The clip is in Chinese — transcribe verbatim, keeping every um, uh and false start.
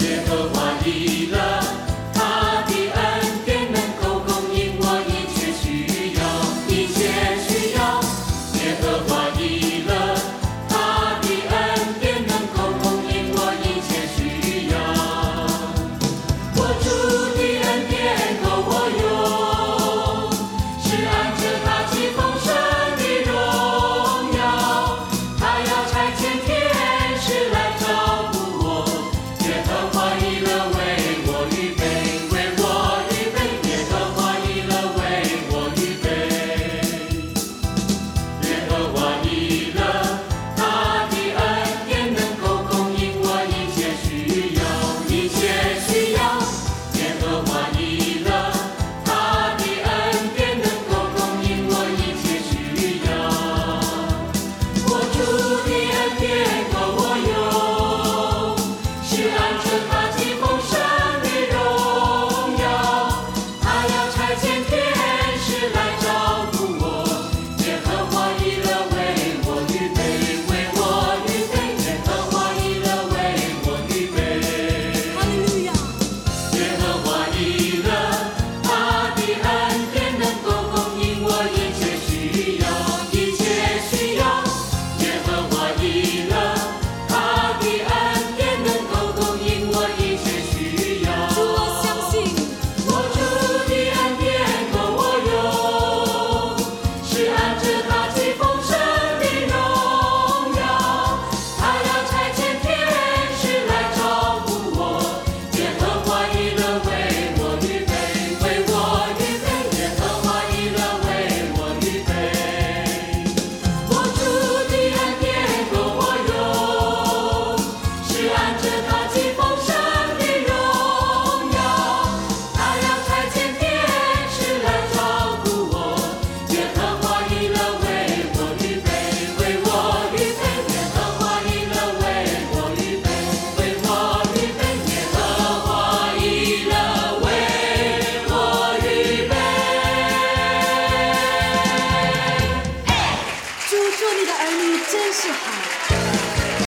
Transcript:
耶和华以勒，他的恩典能够供应我一切需要，一切需要。耶和华以勒，他的恩典能够供应我一切需要。我主的恩典够我用，是按着他极丰盛的荣耀。他要差遣天使来照顾我，耶和华以勒为我预备，为我预备，耶和华以勒为我预备。耶和华以勒，他的恩典能够供应我一切需要，一切需要。耶和华以勒，他的恩典能够供应我一切需要。我主的恩典够我用，是按着他